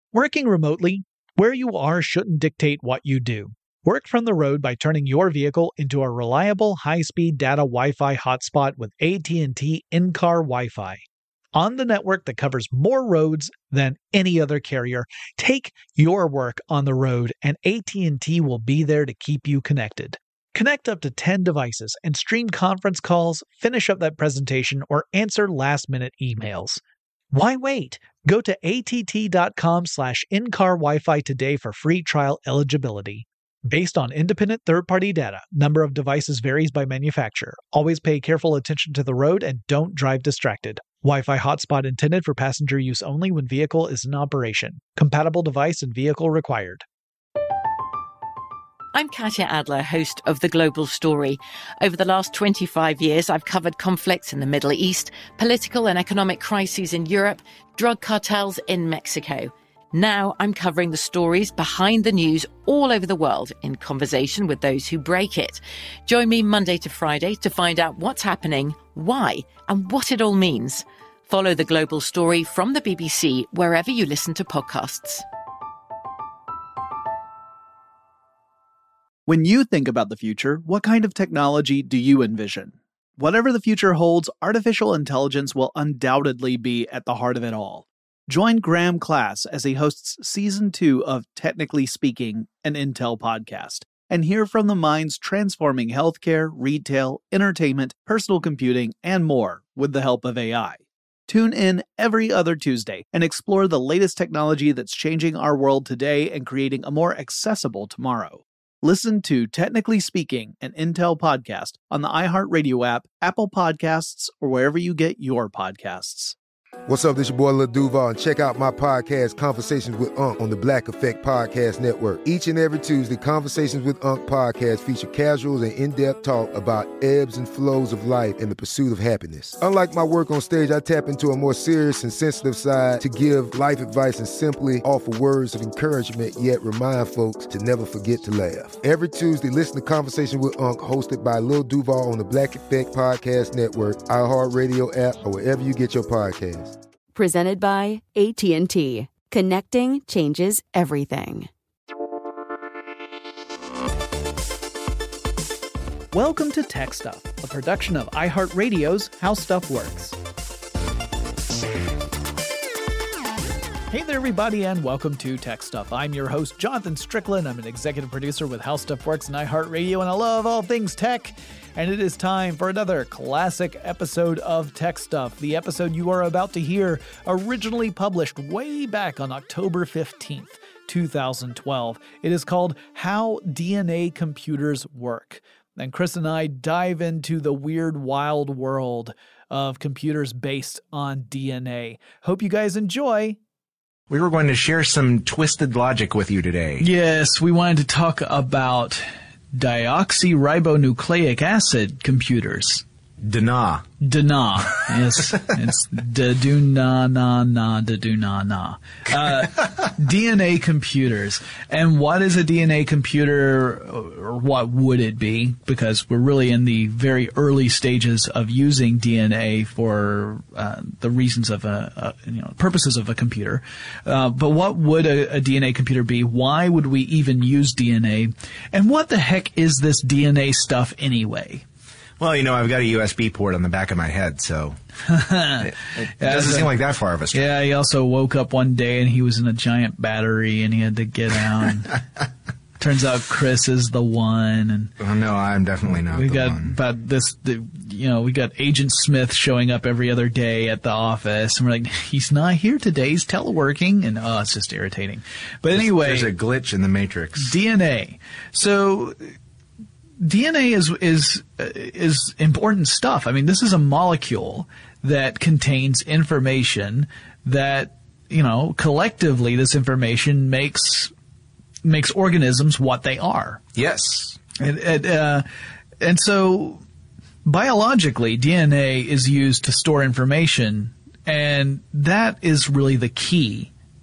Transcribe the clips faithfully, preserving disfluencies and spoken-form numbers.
Working remotely, where you are shouldn't dictate what you do. Work from the road by turning your vehicle into a reliable high-speed data Wi-Fi hotspot with A T and T in-car Wi-Fi. On the network that covers more roads than any other carrier, take your work on the road and A T and T will be there to keep you connected. Connect up to ten devices and stream conference calls, finish up that presentation, or answer last-minute emails. Why wait? Go to att.com slash in-car Wi-Fi today for free trial eligibility. Based on independent third-party data, number of devices varies by manufacturer. Always pay careful attention to the road and don't drive distracted. Wi-Fi hotspot intended for passenger use only when vehicle is in operation. Compatible device and vehicle required. I'm Katya Adler, host of The Global Story. Over the last twenty-five years, I've covered conflicts in the Middle East, political and economic crises in Europe, drug cartels in Mexico. Now I'm covering the stories behind the news all over the world in conversation with those who break it. Join me Monday to Friday to find out what's happening, why, and what it all means. Follow The Global Story from the B B C wherever you listen to podcasts. When you think about the future, what kind of technology do you envision? Whatever the future holds, artificial intelligence will undoubtedly be at the heart of it all. Join Graham Class as he hosts Season two of Technically Speaking, an Intel podcast, and hear from the minds transforming healthcare, retail, entertainment, personal computing, and more with the help of A I. Tune in every other Tuesday and explore the latest technology that's changing our world today and creating a more accessible tomorrow. Listen to Technically Speaking, an Intel podcast on the iHeartRadio app, Apple Podcasts, or wherever you get your podcasts. What's up, this your boy Lil Duval, and check out my podcast, Conversations with Unc, on the Black Effect Podcast Network. Each and every Tuesday, Conversations with Unc podcast feature casuals and in-depth talk about ebbs and flows of life and the pursuit of happiness. Unlike my work on stage, I tap into a more serious and sensitive side to give life advice and simply offer words of encouragement, yet remind folks to never forget to laugh. Every Tuesday, listen to Conversation with Unc, hosted by Lil Duval on the Black Effect Podcast Network, iHeartRadio app, or wherever you get your podcasts. Presented by A T and T. Connecting changes everything. Welcome to Tech Stuff, a production of iHeartRadio's How Stuff Works. Hey there, everybody, and welcome to Tech Stuff. I'm your host, Jonathan Strickland. I'm an executive producer with How Stuff Works and iHeartRadio, and I love all things tech. And it is time for another classic episode of Tech Stuff. The episode you are about to hear originally published way back on October fifteenth, two thousand twelve. It is called How D N A Computers Work. And Chris and I dive into the weird, wild world of computers based on D N A. Hope you guys enjoy. We were going to share some twisted logic with you today. Yes, we wanted to talk about deoxyribonucleic acid computers. D N A. D N A. Yes, it's da-do-na-na-na, da-do-na-na. Uh, D N A computers. And what is a D N A computer, or what would it be? Because we're really in the very early stages of using D N A for uh, the reasons of a, a, you know, purposes of a computer. Uh, but what would a, a D N A computer be? Why would we even use D N A? And what the heck is this D N A stuff anyway? Well, you know, I've got a U S B port on the back of my head, so it, it doesn't seem like that far of a stretch. Yeah, he also woke up one day and he was in a giant battery and he had to get out. And turns out Chris is the one. And oh, no, I'm definitely not we the got one. About this, the, you know, we got Agent Smith showing up every other day at the office, and we're like, he's not here today. He's teleworking, and oh, it's just irritating. But there's, anyway, there's a glitch in the matrix. D N A. So D N A is is is important stuff. I mean, this is a molecule that contains information that, you know, collectively this information makes makes organisms what they are. Yes. And and, uh, and so biologically, D N A is used to store information, and that is really the key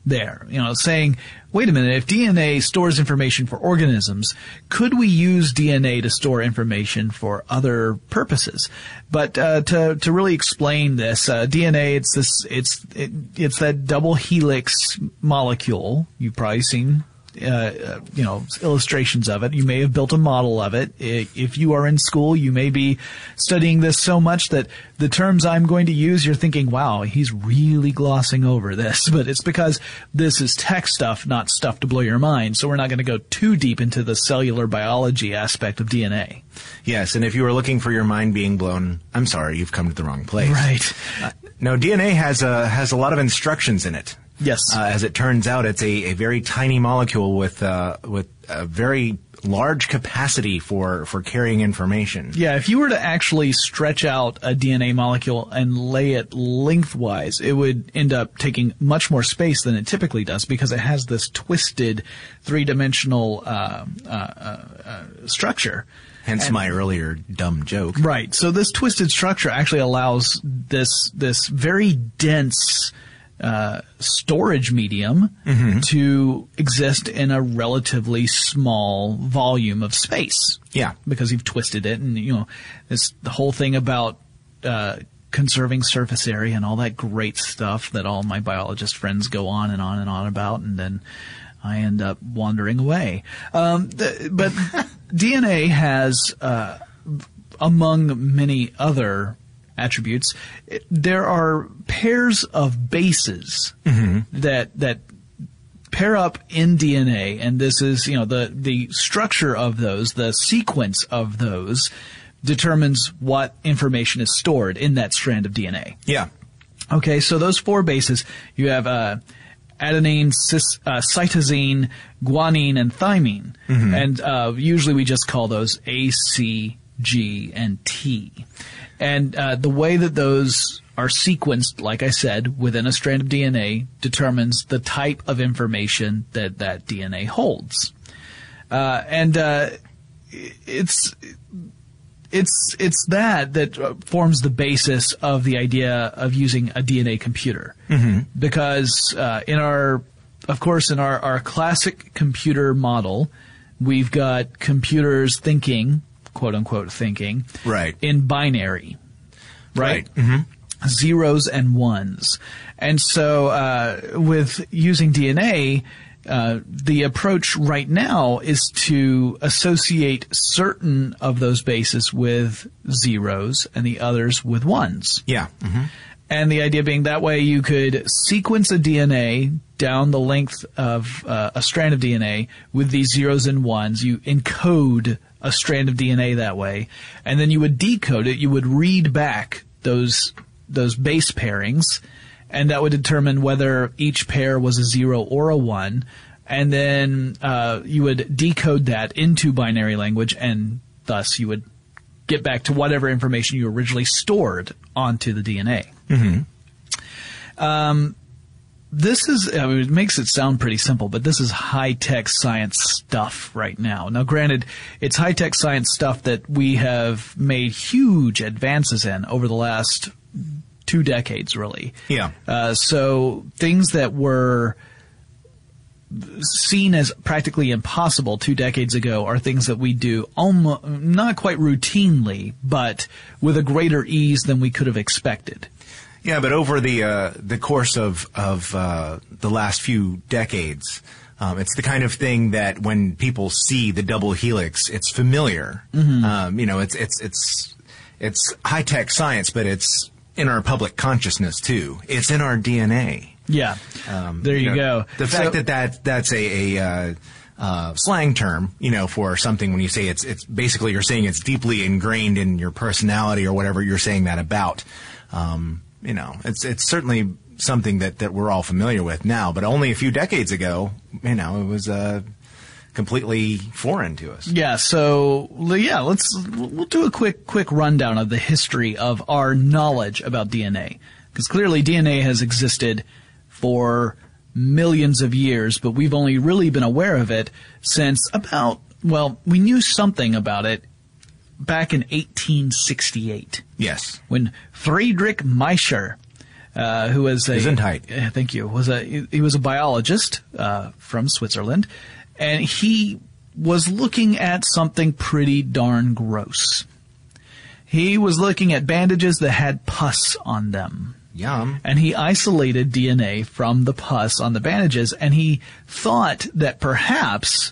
there, you know, saying, wait a minute, if D N A stores information for organisms, could we use D N A to store information for other purposes? But uh, to to really explain this, uh, D N A, it's this, it's it, it's that double helix molecule. You've probably seen. Uh, you know, illustrations of it. You may have built a model of it. If you are in school, you may be studying this so much that the terms I'm going to use, you're thinking, wow, he's really glossing over this. But it's because this is tech stuff, not stuff to blow your mind. So we're not going to go too deep into the cellular biology aspect of D N A. Yes, and if you were looking for your mind being blown, I'm sorry, you've come to the wrong place. Right. Uh, no, D N A has a, has a lot of instructions in it. Yes. Uh, as it turns out, it's a, a very tiny molecule with uh, with a very large capacity for, for carrying information. Yeah, if you were to actually stretch out a D N A molecule and lay it lengthwise, it would end up taking much more space than it typically does because it has this twisted three-dimensional uh, uh, uh, structure. Hence and, my earlier dumb joke. Right. So this twisted structure actually allows this this very dense Uh, storage medium mm-hmm. to exist in a relatively small volume of space. Yeah. Because you've twisted it, and, you know, it's the whole thing about uh, conserving surface area and all that great stuff that all my biologist friends go on and on and on about, and then I end up wandering away. Um, th- but D N A has, uh, among many other attributes, there are pairs of bases mm-hmm. that that pair up in D N A, and this is, you know, the the structure of those, the sequence of those determines what information is stored in that strand of D N A. Yeah. Okay, so those four bases, you have uh, adenine, cis, uh, cytosine, guanine, and thymine, mm-hmm. and uh, usually we just call those A, C, G, and T. And uh, the way that those are sequenced, like I said, within a strand of D N A determines the type of information that that D N A holds. Uh, and uh, it's it's it's that that forms the basis of the idea of using a D N A computer. Mm-hmm. Because uh, in our, of course, in our, our classic computer model, we've got computers thinking, quote unquote thinking, right, in binary, right? right. Mm-hmm. Zeros and ones. And so uh, with using D N A, uh, the approach right now is to associate certain of those bases with zeros and the others with ones. Yeah. Mm-hmm. And the idea being that way you could sequence a D N A down the length of uh, a strand of D N A with these zeros and ones. You encode a strand of D N A that way, and then you would decode it. You would read back those those base pairings, and that would determine whether each pair was a zero or a one, and then uh, you would decode that into binary language, and thus you would get back to whatever information you originally stored onto the D N A. Mm-hmm. Um, this is, I mean, it makes it sound pretty simple, but this is high-tech science stuff right now. Now, granted, it's high-tech science stuff that we have made huge advances in over the last two decades, really. Yeah. Uh, so things that were seen as practically impossible two decades ago are things that we do almost, not quite routinely, but with a greater ease than we could have expected. Yeah, but over the uh, the course of of uh, the last few decades, um, it's the kind of thing that when people see the double helix, it's familiar. Mm-hmm. Um, you know, it's it's it's it's high tech science, but it's in our public consciousness too. It's in our D N A. Yeah, um, there you, you know, go. The so, fact that, that that's a, a uh, uh, slang term, you know, for something when you say it's it's basically you're saying it's deeply ingrained in your personality or whatever you're saying that about. Um, You know, it's it's certainly something that, that we're all familiar with now, but only a few decades ago, you know, it was uh, completely foreign to us. Yeah, so yeah, let's we'll do a quick quick rundown of the history of our knowledge about D N A, because clearly D N A has existed for millions of years, but we've only really been aware of it since about, well, we knew something about it back in eighteen sixty-eight. Yes. When Friedrich Miescher uh, who was a Gesundheit. uh, thank you was a he, he was a biologist uh, from Switzerland, and he was looking at something pretty darn gross. He was looking at bandages that had pus on them. Yum. And he isolated D N A from the pus on the bandages, and he thought that perhaps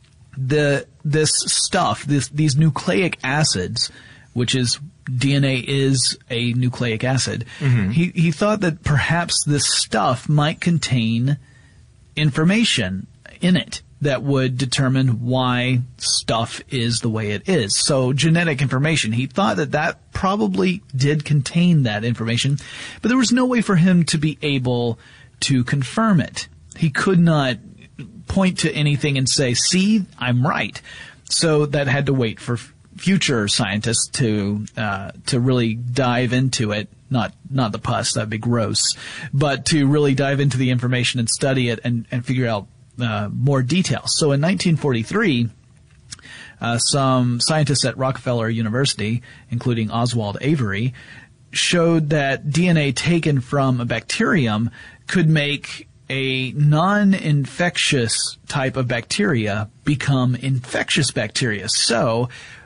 the this stuff, this these nucleic acids, which is D N A is a nucleic acid, mm-hmm. he he thought that perhaps this stuff might contain information in it that would determine why stuff is the way it is. So genetic information. He thought that that probably did contain that information, but there was no way for him to be able to confirm it. He could not point to anything and say, see, I'm right. So that had to wait for f- future scientists to uh, to really dive into it. Not not the pus, that'd be gross, but to really dive into the information and study it and, and figure out Uh, more details. So in nineteen forty-three, uh, some scientists at Rockefeller University, including Oswald Avery, showed that D N A taken from a bacterium could make a non-infectious type of bacteria become infectious bacteria. So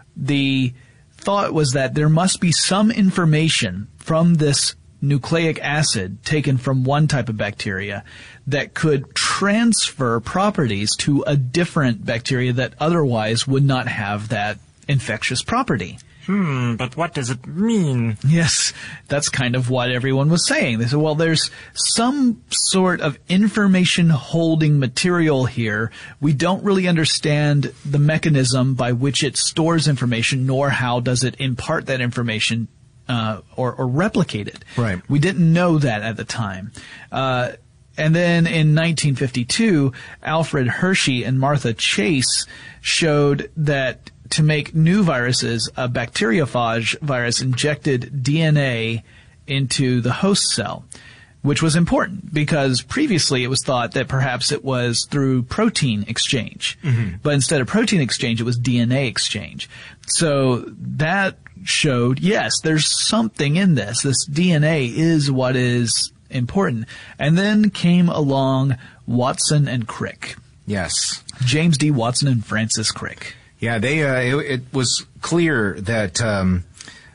the thought was that there must be some information from this nucleic acid taken from one type of bacteria that could transfer properties to a different bacteria that otherwise would not have that infectious property. Hmm, but what does it mean? Yes, that's kind of what everyone was saying. They said, well, there's some sort of information holding material here. We don't really understand the mechanism by which it stores information, nor how does it impart that information Uh, or, or replicate it. Right. We didn't know that at the time. Uh, and then in nineteen fifty-two, Alfred Hershey and Martha Chase showed that to make new viruses, a bacteriophage virus injected D N A into the host cell, which was important because previously it was thought that perhaps it was through protein exchange. Mm-hmm. But instead of protein exchange, it was D N A exchange. So that showed, yes, there's something in this. This D N A is what is important. And then came along Watson and Crick. Yes. James D. Watson and Francis Crick. Yeah, they. Uh, it, it was clear that um,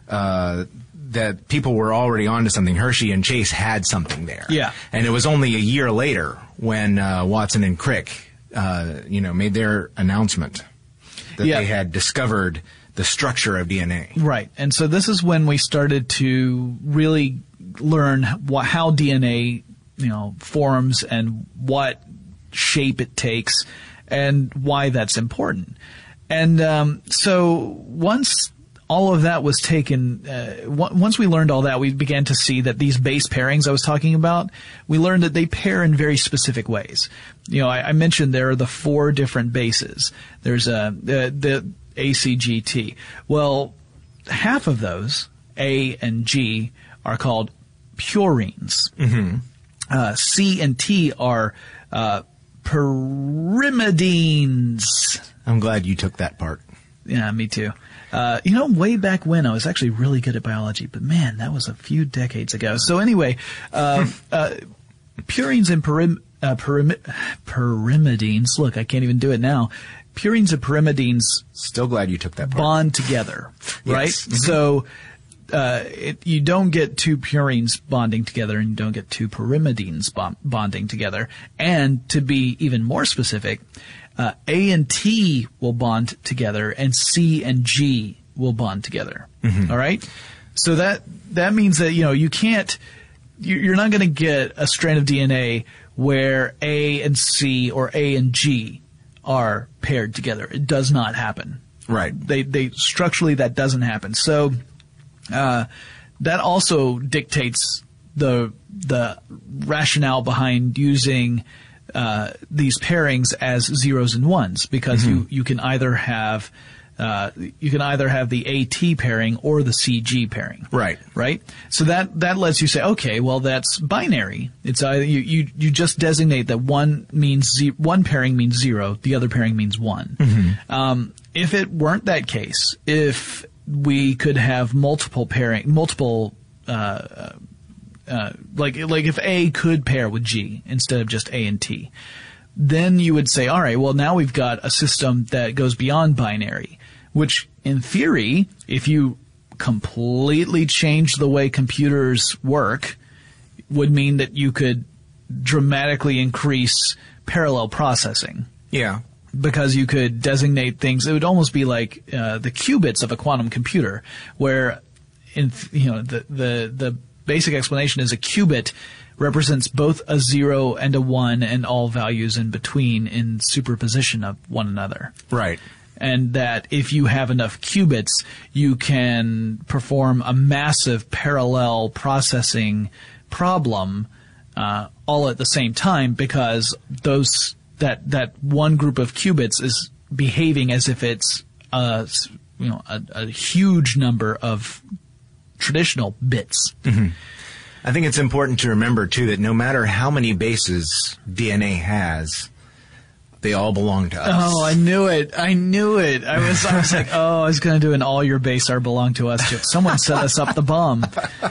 uh, that people were already onto something. Hershey and Chase had something there. Yeah. And it was only a year later when uh, Watson and Crick, uh, you know, made their announcement that yeah. they had discovered the structure of D N A. Right. And so this is when we started to really learn wh- how D N A, you know, forms and what shape it takes and why that's important. And um, so once all of that was taken, uh, w- once we learned all that, we began to see that these base pairings I was talking about, we learned that they pair in very specific ways. You know, I, I mentioned there are the four different bases. There's a, the, the A C G T. Well, half of those, A and G, are called purines. Mm-hmm. Uh, C and T are uh, pyrimidines. I'm glad you took that part. Yeah, me too. Uh, you know, way back when I was actually really good at biology, but man, that was a few decades ago. So anyway, uh, uh, purines and pyrim, uh, pyrim, pyrimidines. Look, I can't even do it now. Purines and pyrimidines Still glad you took that part. bond together, right? Yes. Mm-hmm. So uh, it, you don't get two purines bonding together, and you don't get two pyrimidines bond, bonding together. And to be even more specific, uh, A and T will bond together, and C and G will bond together. Mm-hmm. All right. So that that means that you know you can't. You're not going to get a strand of D N A where A and C or A and G are paired together. It does not happen. Right. They they structurally that doesn't happen. So uh, that also dictates the the rationale behind using uh, these pairings as zeros and ones, because mm-hmm. you you can either have uh, you can either have the A T pairing or the C G pairing. Right. Right. So that that lets you say, okay, well that's binary. It's either you you, you just designate that one means ze- one pairing means zero, the other pairing means one. Mm-hmm. Um, if it weren't that case, if we could have multiple pairing, multiple uh, uh, like like if A could pair with G instead of just A and T, then you would say, all right, well now we've got a system that goes beyond binary, which in theory, if you completely change the way computers work, would mean that you could dramatically increase parallel processing. Yeah. Because you could designate things. It would almost be like uh, the qubits of a quantum computer, where in you know the the the basic explanation is a qubit represents both a zero and a one and all values in between in superposition of one another. Right. And that if you have enough qubits, you can perform a massive parallel processing problem uh, all at the same time, because those that that one group of qubits is behaving as if it's a you know a, a huge number of traditional bits. Mm-hmm. I think it's important to remember too that no matter how many bases D N A has, they all belong to us. Oh, I knew it! I knew it! I was I was like, oh, I was going to do an all your base are belong to us joke. Someone set us up the bum.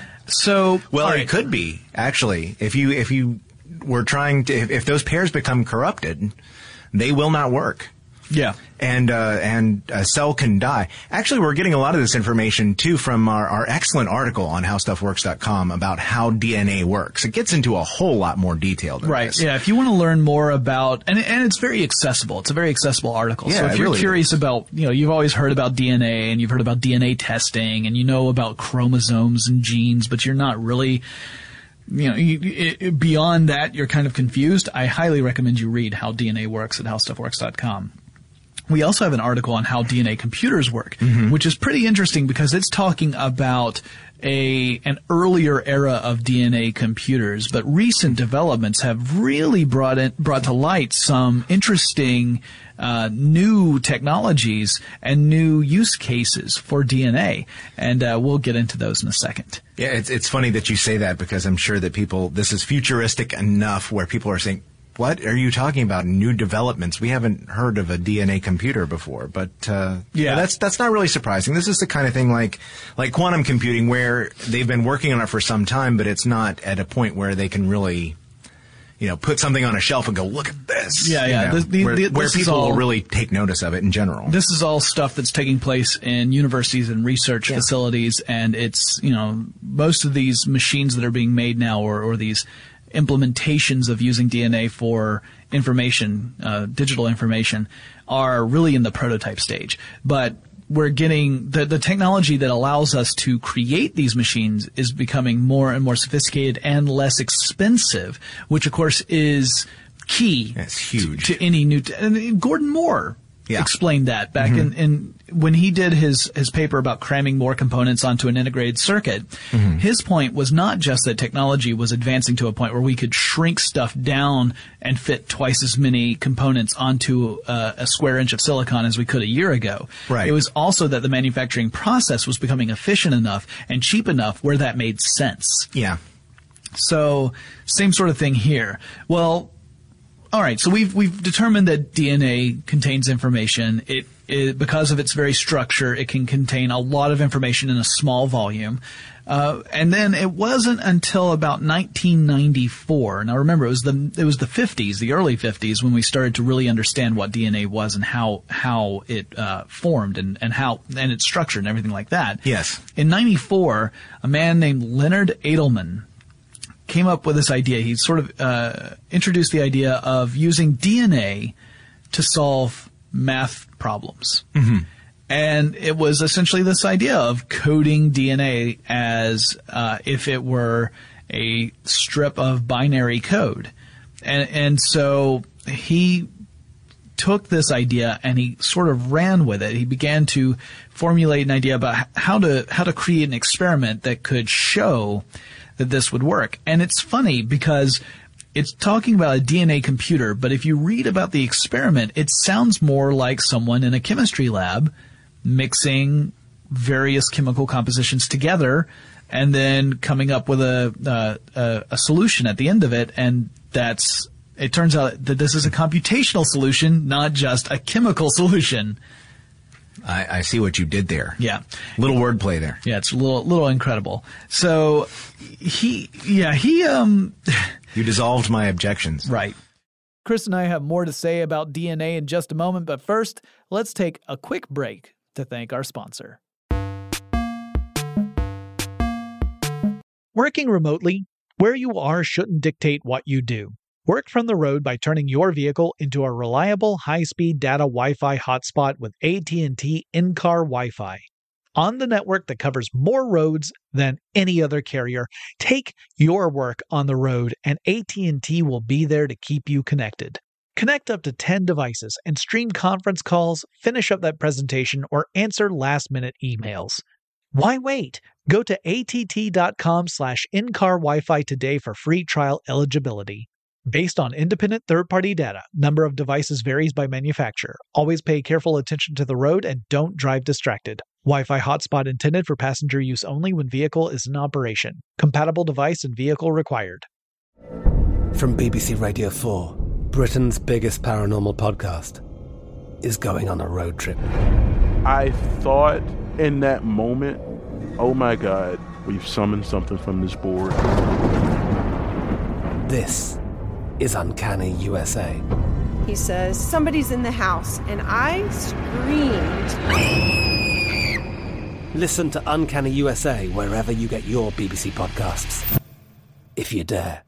So well, right. It could be actually if you if you were trying to if, if those pairs become corrupted, they will not work. Yeah, and uh, and a cell can die. Actually, we're getting a lot of this information too from our, our excellent article on how stuff works dot com about how D N A works. It gets into a whole lot more detail than right. this. Yeah, if you want to learn more about and and it's very accessible. It's a very accessible article. Yeah, so if you're really curious is. about, you know, you've always heard about D N A and you've heard about D N A testing and you know about chromosomes and genes, but you're not really You know, you, it, beyond that, you're kind of confused. I highly recommend you read How D N A Works at how stuff works dot com. We also have an article on how D N A computers work, mm-hmm. which is pretty interesting because it's talking about a an earlier era of D N A computers, but recent developments have really brought in, brought to light some interesting uh, new technologies and new use cases for D N A, and uh, we'll get into those in a second. Yeah, it's it's funny that you say that because I'm sure that people, this is futuristic enough where people are saying, what are you talking about? New developments? We haven't heard of a D N A computer before, but uh, yeah, that's that's not really surprising. This is the kind of thing like like quantum computing where they've been working on it for some time, but it's not at a point where they can really, you know, put something on a shelf and go, look at this. Yeah, yeah. You know, The- the- where the- where this is people all- will really take notice of it in general. This is all stuff that's taking place in universities and research Yeah. facilities, and it's, you know, most of these machines that are being made now, or, or these implementations of using D N A for information, uh, digital information, are really in the prototype stage. But we're getting the the technology that allows us to create these machines is becoming more and more sophisticated and less expensive, which of course is key. That's huge. To any new t- and Gordon Moore Yeah. explained that back Mm-hmm. in, in when he did his his paper about cramming more components onto an integrated circuit. Mm-hmm. His point was not just that technology was advancing to a point where we could shrink stuff down and fit twice as many components onto uh, a square inch of silicon as we could a year ago. Right. It was also that the manufacturing process was becoming efficient enough and cheap enough where that made sense. Yeah. So, same sort of thing here. Well, all right. So we've we've determined that D N A contains information. It, it because of its very structure, it can contain a lot of information in a small volume. Uh, and then it wasn't until about nineteen ninety-four. Now remember, it was the it was the fifties, the early fifties, when we started to really understand what D N A was and how how it uh, formed and and how and its structure and everything like that. Yes. In ninety-four, a man named Leonard Edelman came up with this idea. He sort of uh, introduced the idea of using D N A to solve math problems. Mm-hmm. And it was essentially this idea of coding D N A as uh, if it were a strip of binary code. And, and so he took this idea and he sort of ran with it. He began to formulate an idea about how to how to create an experiment that could show that this would work. And it's funny because it's talking about a D N A computer, but if you read about the experiment, it sounds more like someone in a chemistry lab mixing various chemical compositions together and then coming up with a, uh, a, a solution at the end of it. And that's, it turns out that this is a computational solution, not just a chemical solution. I, I see what you did there. Yeah. Little wordplay there. Yeah, it's a little, little incredible. So he, yeah, he, um, you dissolved my objections. Right. Chris and I have more to say about D N A in just a moment, but first, let's take a quick break to thank our sponsor. Working remotely, where you are shouldn't dictate what you do. Work from the road by turning your vehicle into a reliable, high-speed data Wi-Fi hotspot with A T and T in-car Wi-Fi. On the network that covers more roads than any other carrier, take your work on the road and A T and T will be there to keep you connected. Connect up to ten devices and stream conference calls, finish up that presentation, or answer last-minute emails. Why wait? Go to att.com slash in-car Wi-Fi today for free trial eligibility. Based on independent third-party data, number of devices varies by manufacturer. Always pay careful attention to the road and don't drive distracted. Wi-Fi hotspot intended for passenger use only when vehicle is in operation. Compatible device and vehicle required. From B B C Radio four, Britain's biggest paranormal podcast is going on a road trip. I thought in that moment, oh my God, we've summoned something from this board. This is Uncanny U S A. He says, somebody's in the house, and I screamed. Listen to Uncanny U S A wherever you get your B B C podcasts, if you dare.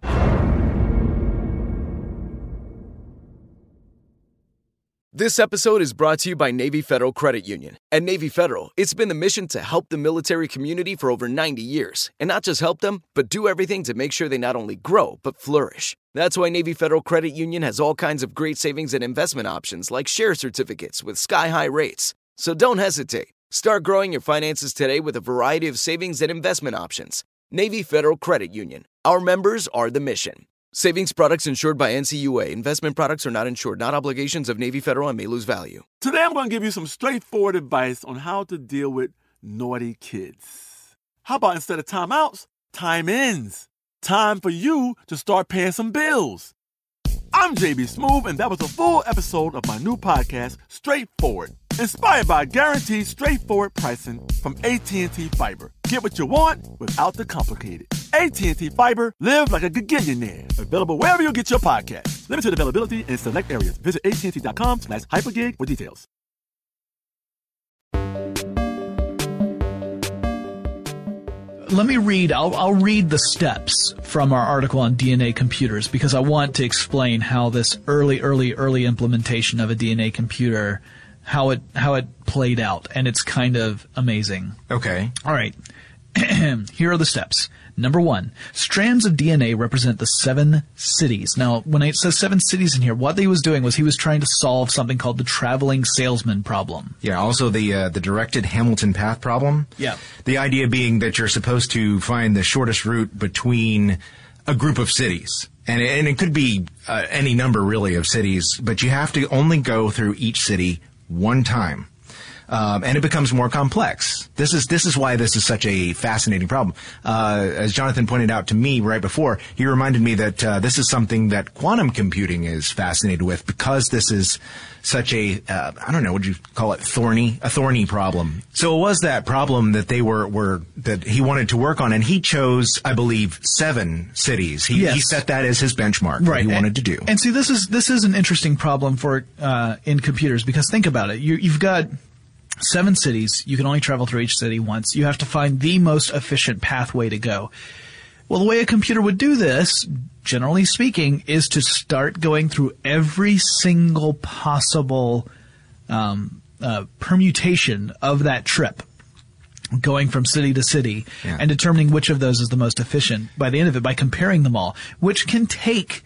This episode is brought to you by Navy Federal Credit Union. At Navy Federal, it's been the mission to help the military community for over ninety years. And not just help them, but do everything to make sure they not only grow, but flourish. That's why Navy Federal Credit Union has all kinds of great savings and investment options like share certificates with sky-high rates. So don't hesitate. Start growing your finances today with a variety of savings and investment options. Navy Federal Credit Union. Our members are the mission. Savings products insured by N C U A. Investment products are not insured, not obligations of Navy Federal and may lose value. Today I'm going to give you some straightforward advice on how to deal with naughty kids. How about instead of timeouts, time-ins? Time for you to start paying some bills. I'm J B Smoove, and that was a full episode of my new podcast, Straightforward. Inspired by guaranteed straightforward pricing from A T and T Fiber. Get what you want without the complicated. A T and T Fiber, live like a gigillionaire. Available wherever you get your podcast. Limited availability in select areas. Visit att.com slash hypergig for details. Let me read, I'll, I'll read the steps from our article on D N A computers because I want to explain how this early, early, early implementation of a D N A computer, how it, how it played out. And it's kind of amazing. Okay. All right. Here are the steps. Number one, strands of D N A represent the seven cities. Now, when it says seven cities in here, what he was doing was he was trying to solve something called the traveling salesman problem. Yeah, also the uh, the directed Hamilton path problem. Yeah. The idea being that you're supposed to find the shortest route between a group of cities. And it, and it could be uh, any number, really, of cities, but you have to only go through each city one time. Um, and it becomes more complex. This is this is why this is such a fascinating problem. Uh, as Jonathan pointed out to me right before, he reminded me that uh, this is something that quantum computing is fascinated with because this is such a uh, I don't know, would you call it thorny a thorny problem? So it was that problem that they were were that he wanted to work on, and he chose, I believe, seven cities. He, yes. he set that as his benchmark. Right. That he and, wanted to do. And see, this is this is an interesting problem for uh, in computers because think about it. You, you've got seven cities. You can only travel through each city once. You have to find the most efficient pathway to go. Well, the way a computer would do this, generally speaking, is to start going through every single possible um, uh, permutation of that trip, going from city to city, yeah. and determining which of those is the most efficient by the end of it by comparing them all, which can take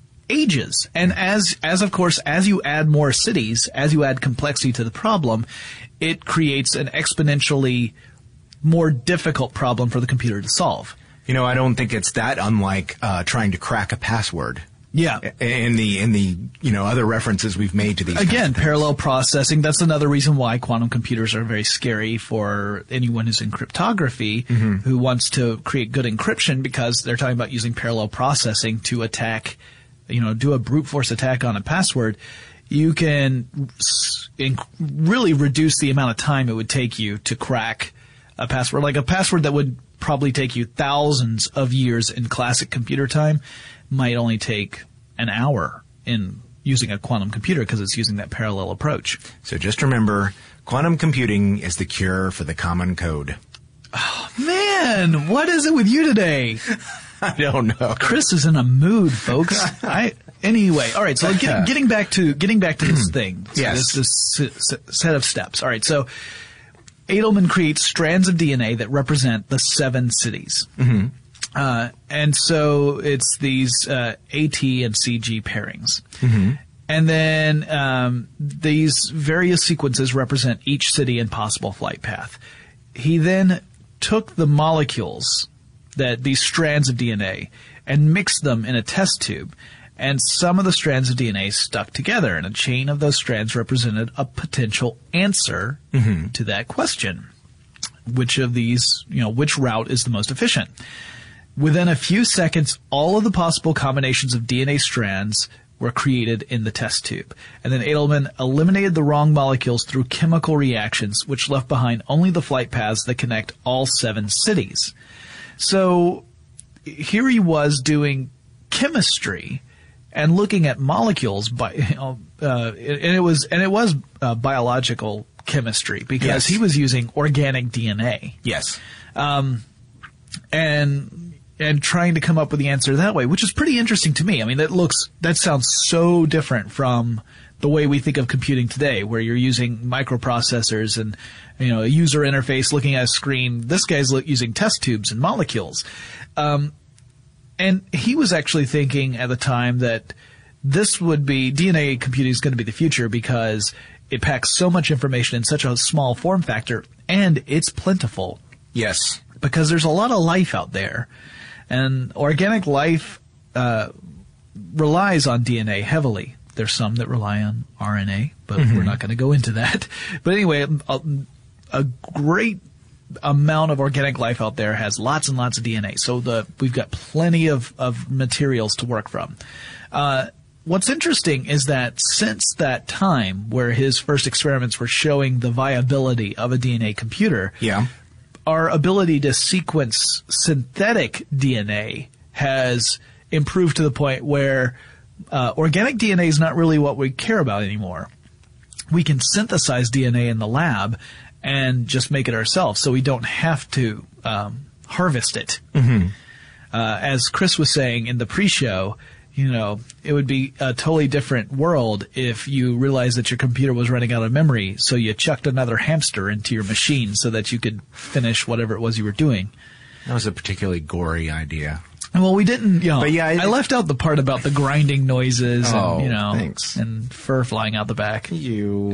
ages. And as, as of course, as you add more cities, as you add complexity to the problem, it creates an exponentially more difficult problem for the computer to solve. You know, I don't think it's that unlike uh, trying to crack a password. Yeah. In the in the you know other references we've made to these. Again, parallel processing. That's another reason why quantum computers are very scary for anyone who's in cryptography mm-hmm. who wants to create good encryption, because they're talking about using parallel processing to attack, you know, do a brute force attack on a password. you can s- inc- really reduce the amount of time it would take you to crack a password. Like a password that would probably take you thousands of years in classic computer time might only take an hour in using a quantum computer because it's using that parallel approach. So just remember, quantum computing is the cure for the common code. Oh, man, what is it with you today? I don't know. Chris is in a mood, folks. I anyway. All right. So getting, getting back to getting back to this thing. So Yes. This, this set of steps. All right. So Edelman creates strands of D N A that represent the seven cities. Mm-hmm. Uh, and so it's these uh, A T and C G pairings. Mm-hmm. And then um, these various sequences represent each city and possible flight path. He then took the molecules, that these strands of D N A, and mixed them in a test tube. And some of the strands of D N A stuck together, and a chain of those strands represented a potential answer Mm-hmm. to that question. Which of these, you know, which route is the most efficient? Within a few seconds, all of the possible combinations of D N A strands were created in the test tube. And then Edelman eliminated the wrong molecules through chemical reactions, which left behind only the flight paths that connect all seven cities. So here he was doing chemistry and looking at molecules by, you know, uh, and it was, and it was uh, biological chemistry because Yes. he was using organic D N A. Yes. Um, and, and trying to come up with the answer that way, which is pretty interesting to me. I mean, that looks, that sounds so different from the way we think of computing today, where you're using microprocessors and, you know, a user interface looking at a screen. This guy's lo- using test tubes and molecules. Um, and he was actually thinking at the time that this would be, D N A computing is going to be the future because it packs so much information in such a small form factor, and it's plentiful. Yes. Because there's a lot of life out there. And organic life uh, relies on D N A heavily. There's some that rely on R N A, but Mm-hmm. we're not going to go into that. But anyway, a, a great amount of organic life out there has lots and lots of D N A. So the we've got plenty of, of materials to work from. Uh, what's interesting is that since that time where his first experiments were showing the viability of a D N A computer, Yeah. our ability to sequence synthetic D N A has improved to the point where uh, organic D N A is not really what we care about anymore. We can synthesize D N A in the lab and just make it ourselves, so we don't have to um, harvest it. Mm-hmm. Uh, as Chris was saying in the pre-show, you know, it would be a totally different world if you realized that your computer was running out of memory, so you chucked another hamster into your machine so that you could finish whatever it was you were doing. That was a particularly gory idea. Well, we didn't, you know, But yeah, I, I- I left out the part about the grinding noises Oh, and, you know, thanks. and fur flying out the back. You.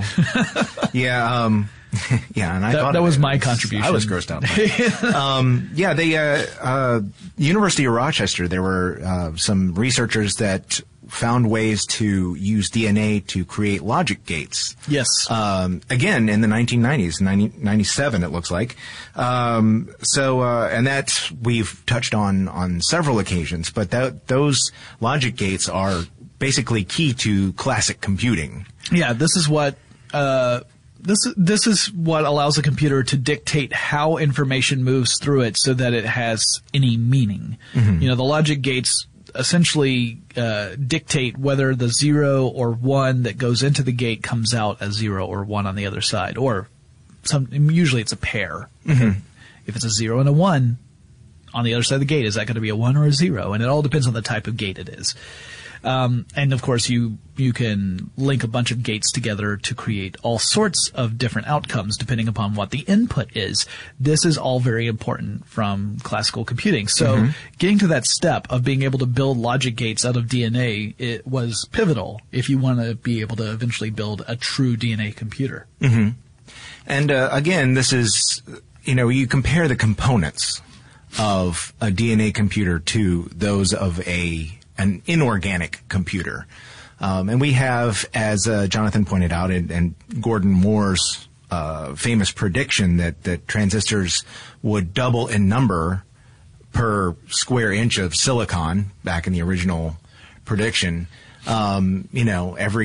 yeah, um, yeah, and I That- thought that of was it. my contribution. I was grossed out. by it. um, yeah, they, uh, uh, University of Rochester, there were, uh, some researchers that found ways to use D N A to create logic gates. Yes. Um, again, in the nineteen nineties, nineteen ninety-seven, it looks like. Um, so, uh, and that we've touched on on several occasions, but that, those logic gates are basically key to classic computing. Yeah, this is what uh, this this is what allows a computer to dictate how information moves through it, so that it has any meaning. Mhm. You know, the logic gates essentially uh, dictate whether the zero or one that goes into the gate comes out as zero or one on the other side, or some. Usually, it's a pair. Mhm. If it's a zero and a one on the other side of the gate, is that going to be a one or a zero? And it all depends on the type of gate it is. Um, and of course, you you can link a bunch of gates together to create all sorts of different outcomes depending upon what the input is. This is all very important from classical computing. So, Mhm. getting to that step of being able to build logic gates out of D N A, it was pivotal if you want to be able to eventually build a true D N A computer. Mm-hmm. And uh, again, this is, you know, you compare the components of a D N A computer to those of a an inorganic computer. Um, and we have, as uh, Jonathan pointed out, and, and Gordon Moore's uh, famous prediction that, that transistors would double in number per square inch of silicon back in the original prediction. Um, you know, every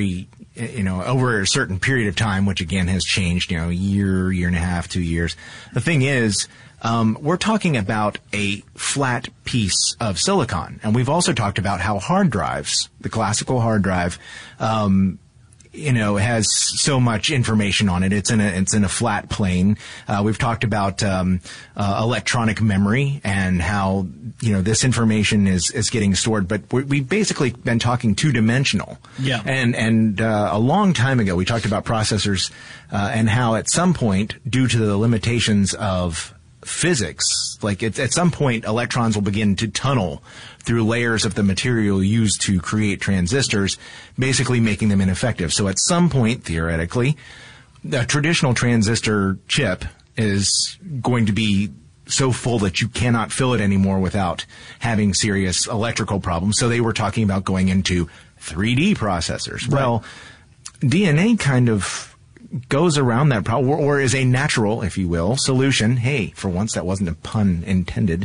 you know, over a certain period of time, which again has changed, you know, a year, year and a half, two years. The thing is, um, we're talking about a flat piece of silicon. And we've also talked about how hard drives, the classical hard drive, um, you know, has so much information on it. It's in a, it's in a flat plane. Uh, we've talked about, um, uh, electronic memory and how, you know, this information is, is getting stored, but we we've basically been talking two dimensional. Yeah. And, and, uh, a long time ago, we talked about processors, uh, and how at some point, due to the limitations of physics, like it's, at some point, electrons will begin to tunnel through layers of the material used to create transistors, basically making them ineffective. So at some point, theoretically, a traditional transistor chip is going to be so full that you cannot fill it anymore without having serious electrical problems. So they were talking about going into three D processors. Right. Well, D N A kind of goes around that problem, or, or is a natural, if you will, solution. Hey, for once that wasn't a pun intended.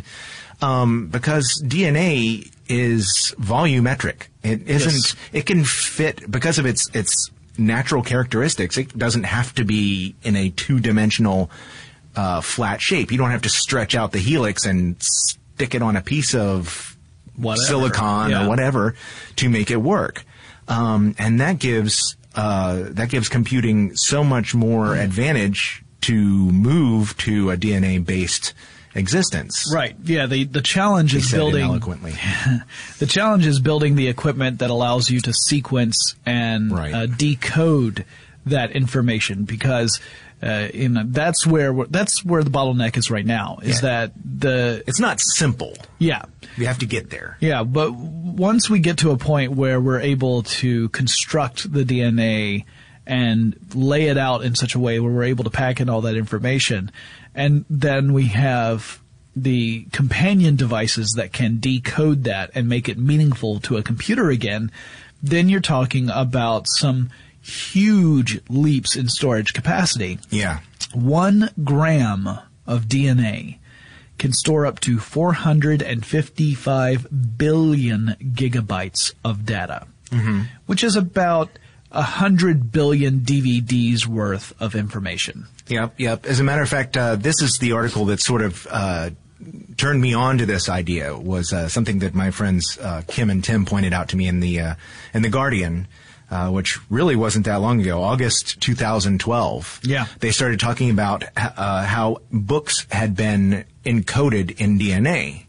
Um, because D N A is volumetric. It isn't, yes. It can fit, because of its, its natural characteristics, it doesn't have to be in a two-dimensional, uh, flat shape. You don't have to stretch out the helix and stick it on a piece of whatever. silicon yeah. or whatever to make it work. Um, and that gives, uh, that gives computing so much more mm. advantage to move to a D N A-based existence. Right. Yeah. The the challenge is building eloquently. The challenge is building the equipment that allows you to sequence and right. uh, decode that information, because uh, you know that's where we're, that's where the bottleneck is right now. Is yeah. that the it's not simple. Yeah. We have to get there. Yeah, but once we get to a point where we're able to construct the D N A and lay it out in such a way where we're able to pack in all that information, and then we have the companion devices that can decode that and make it meaningful to a computer again, then you're talking about some huge leaps in storage capacity. Yeah. One gram of D N A can store up to four hundred fifty-five billion gigabytes of data, mm-hmm. which is about a hundred billion D V Ds worth of information. Yep, yep. As a matter of fact, uh, this is the article that sort of uh, turned me on to this idea. Was uh, something that my friends uh, Kim and Tim pointed out to me in the uh, in the Guardian, uh, which really wasn't that long ago, August two thousand twelve. Yeah, they started talking about uh, how books had been encoded in D N A,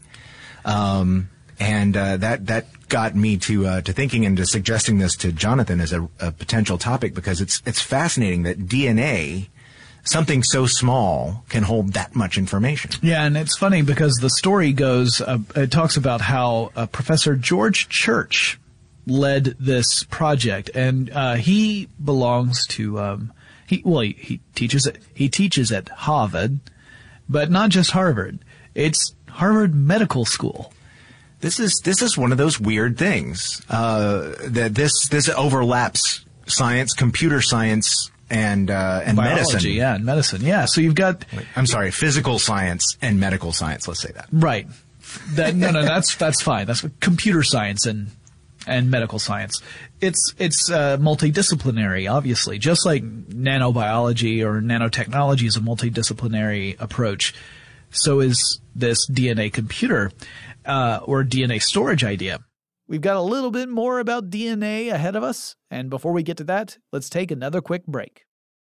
um, and uh, that that. got me to uh, to thinking and to suggesting this to Jonathan as a, a potential topic, because it's it's fascinating that D N A, something so small, can hold that much information. Yeah, and it's funny because the story goes, uh, it talks about how uh, Professor George Church led this project, and uh, he belongs to um, he well he, he teaches at, he teaches at Harvard, but not just Harvard. It's Harvard Medical School. This is this is one of those weird things uh, that this this overlaps science, computer science, and uh, and Biology, medicine. Yeah, and medicine. Yeah, so you've got. Wait, I'm sorry, physical science and medical science. Let's say that. Right. That no no that's that's fine. That's computer science and and medical science. It's it's uh, multidisciplinary, obviously, just like nanobiology or nanotechnology is a multidisciplinary approach. So is this D N A computer. Uh, or D N A storage idea. We've got a little bit more about D N A ahead of us, and before we get to that, let's take another quick break.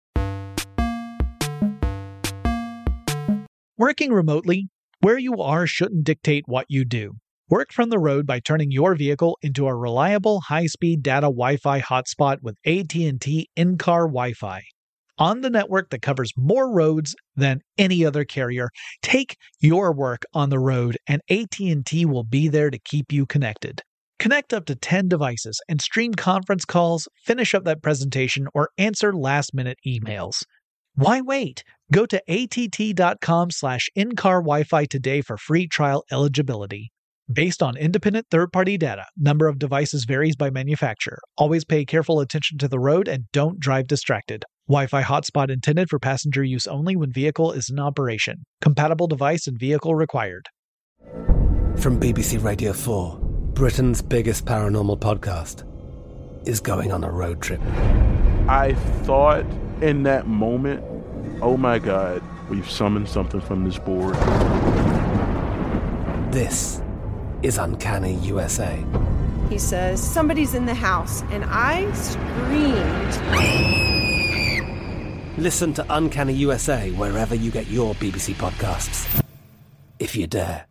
Working remotely, where you are shouldn't dictate what you do. Work from the road by turning your vehicle into a reliable high-speed data Wi-Fi hotspot with A T and T in-car Wi-Fi. On the network that covers more roads than any other carrier, take your work on the road and A T and T will be there to keep you connected. Connect up to ten devices and stream conference calls, finish up that presentation, or answer last-minute emails. Why wait? Go to att.com slash in-car Wi-Fi today for free trial eligibility. Based on independent third-party data, number of devices varies by manufacturer. Always pay careful attention to the road and don't drive distracted. Wi-Fi hotspot intended for passenger use only when vehicle is in operation. Compatible device and vehicle required. From B B C Radio four, Britain's biggest paranormal podcast is going on a road trip. I thought in that moment, oh my God, we've summoned something from this board. This is Uncanny U S A. He says, somebody's in the house, and I screamed. Listen to Uncanny U S A wherever you get your B B C podcasts, if you dare.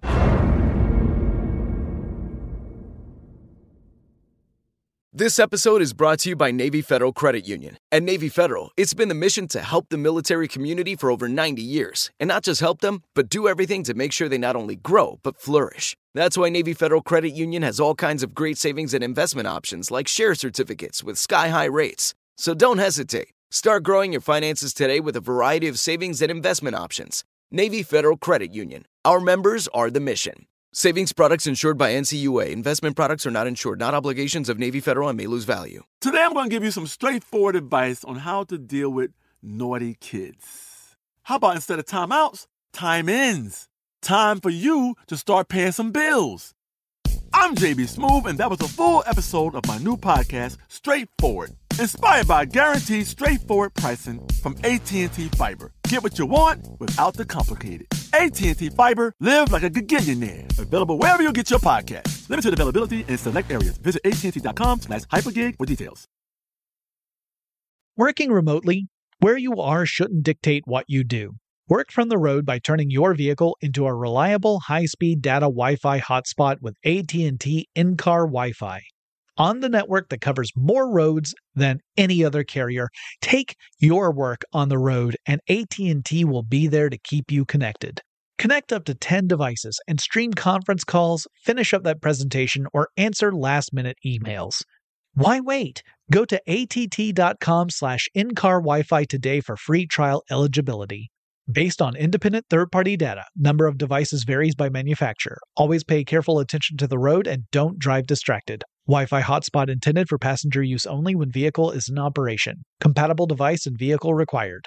This episode is brought to you by Navy Federal Credit Union. At Navy Federal, it's been the mission to help the military community for over ninety years. And not just help them, but do everything to make sure they not only grow, but flourish. That's why Navy Federal Credit Union has all kinds of great savings and investment options like share certificates with sky-high rates. So don't hesitate. Start growing your finances today with a variety of savings and investment options. Navy Federal Credit Union. Our members are the mission. Savings products insured by N C U A. Investment products are not insured, not obligations of Navy Federal and may lose value. Today I'm going to give you some straightforward advice on how to deal with naughty kids. How about instead of timeouts, time-ins? Time for you to start paying some bills. I'm J B Smoove, and that was a full episode of my new podcast, Straightforward, inspired by guaranteed straightforward pricing from A T and T Fiber. Get what you want without the complicated. A T and T Fiber, live like a gigillionaire. Available wherever you get your podcasts. Limited availability in select areas. Visit A T and T dot com slash hypergig for details. Working remotely, where you are shouldn't dictate what you do. Work from the road by turning your vehicle into a reliable high-speed data Wi-Fi hotspot with A T and T in-car Wi-Fi. On the network that covers more roads than any other carrier, take your work on the road and A T and T will be there to keep you connected. Connect up to ten devices and stream conference calls, finish up that presentation, or answer last-minute emails. Why wait? Go to A T T dot com slash in-car Wi-Fi today for free trial eligibility. Based on independent third-party data, number of devices varies by manufacturer. Always pay careful attention to the road and don't drive distracted. Wi-Fi hotspot intended for passenger use only when vehicle is in operation. Compatible device and vehicle required.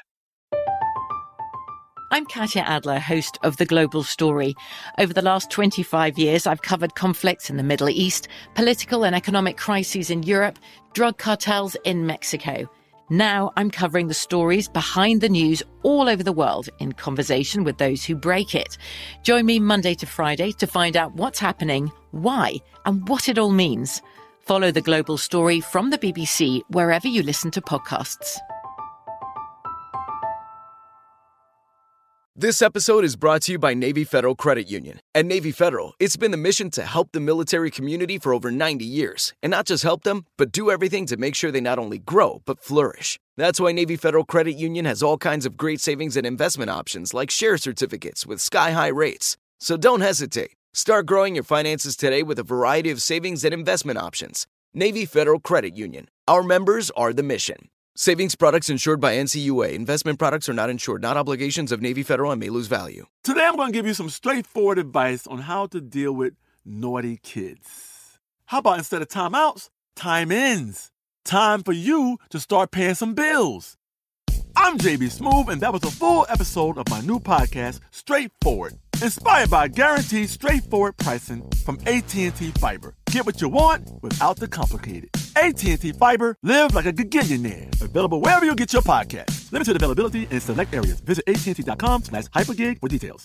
I'm Katya Adler, host of The Global Story. Over the last twenty-five years, I've covered conflicts in the Middle East, political and economic crises in Europe, drug cartels in Mexico. Now I'm covering the stories behind the news all over the world in conversation with those who break it. Join me Monday to Friday to find out what's happening, why, and what it all means. Follow The Global Story from the B B C wherever you listen to podcasts. This episode is brought to you by Navy Federal Credit Union. At Navy Federal, it's been the mission to help the military community for over ninety years. And not just help them, but do everything to make sure they not only grow, but flourish. That's why Navy Federal Credit Union has all kinds of great savings and investment options like share certificates with sky-high rates. So don't hesitate. Start growing your finances today with a variety of savings and investment options. Navy Federal Credit Union. Our members are the mission. Savings products insured by N C U A. Investment products are not insured, not obligations of Navy Federal and may lose value. Today I'm going to give you some straightforward advice on how to deal with naughty kids. How about instead of timeouts, time-ins? Time for you to start paying some bills. I'm J B Smoove, and that was a full episode of my new podcast, Straightforward, inspired by guaranteed straightforward pricing from A T and T Fiber. Get what you want without the complicated. A T and T Fiber, live like a gigillionaire. Available wherever you get your podcasts. Limited availability in select areas. Visit A T and T dot com slash hypergig for details.